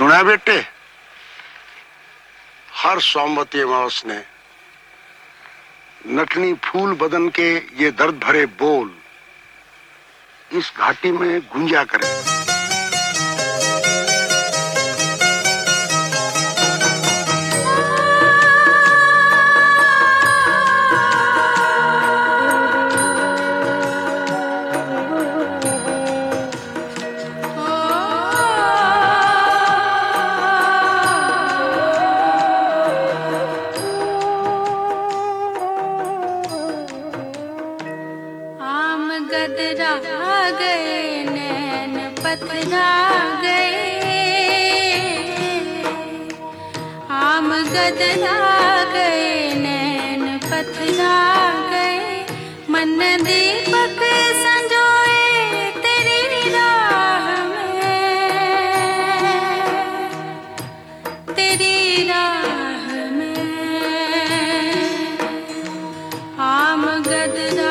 सुना बेटे, हर सोमवती अमावस ने नटनी फूल बदन के ये दर्द भरे बोल इस घाटी में गूंजा करे। गदरा गए नैन पथरा गए, आम गदरा गए नैन पथरा गए, मन दीपक संजोए तेरी राह में, तेरी राह में। आम गदरा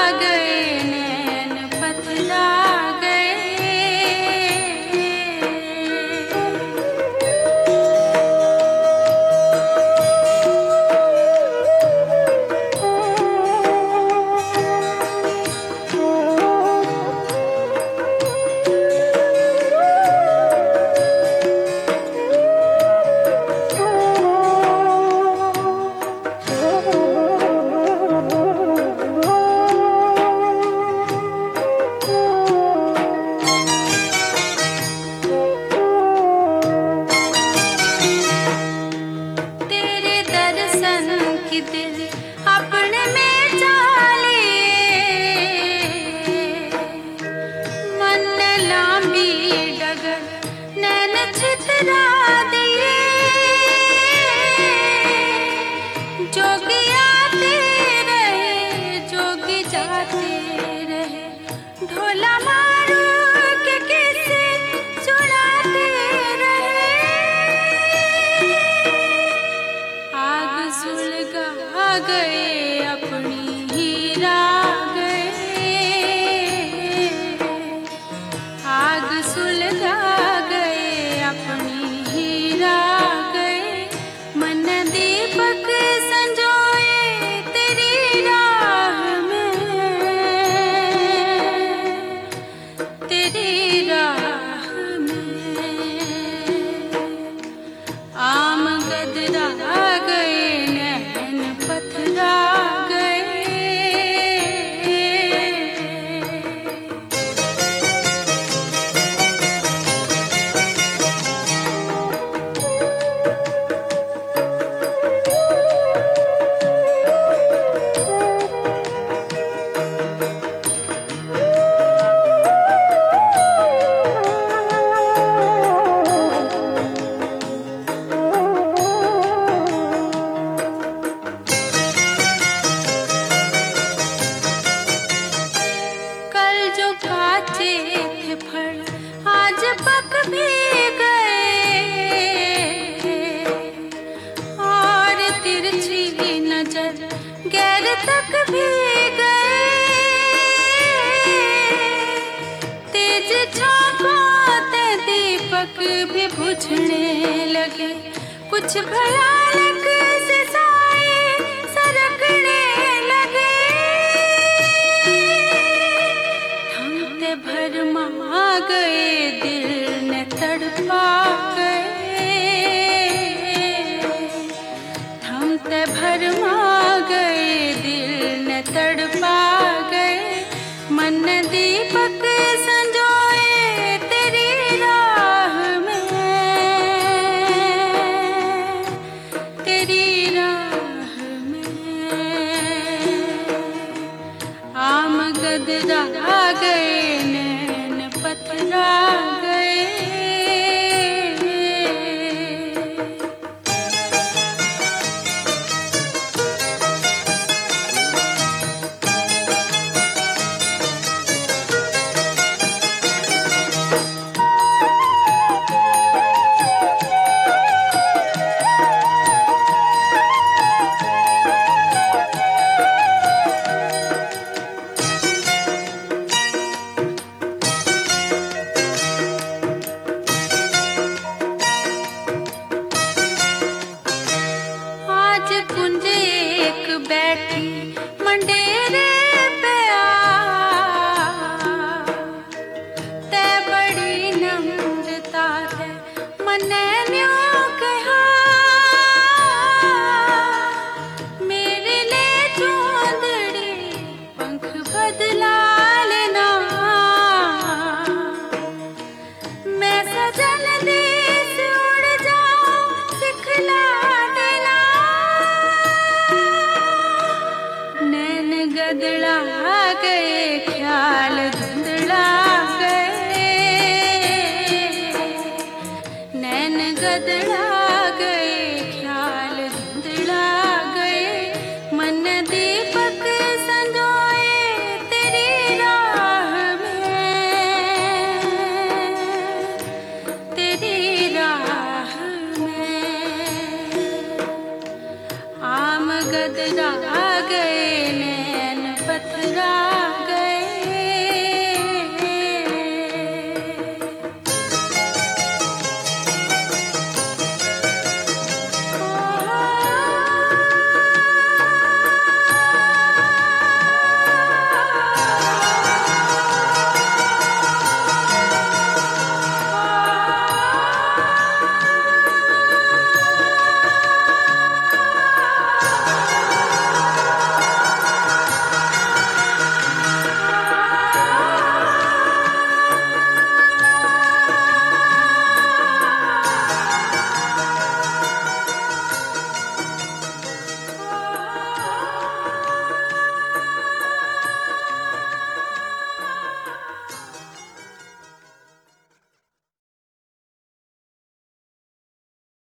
अपने में चाले मन लांबी डगर नैन छितरा दिए, जोगी आते रहे जोगी जाते रहे, ढोला मारू के किसे चुराते रहे। आग सुलगा गए अपनी हीरा गए, आग सुलगा गए अपनी हीरा गए, मन दीपक संजोए तेरी राह में, तेरी राह में। आम गदरा गए नैन पथरा गए। काचे थे फल आज पक भी गए, और तिरछी नजर गैर तक भी गए, तेज झोंकों ते दीपक भी बुझने लगे, कुछ भयानक से साए सरकने लगे। भरमा गए दिल ने तड़पा गए, थमते भरमा गए दिल ने तड़पा गए, मन दीपक संजोए तेरी राह में, तेरी राह में। आम गदरा गए नैन पथरा गए। मने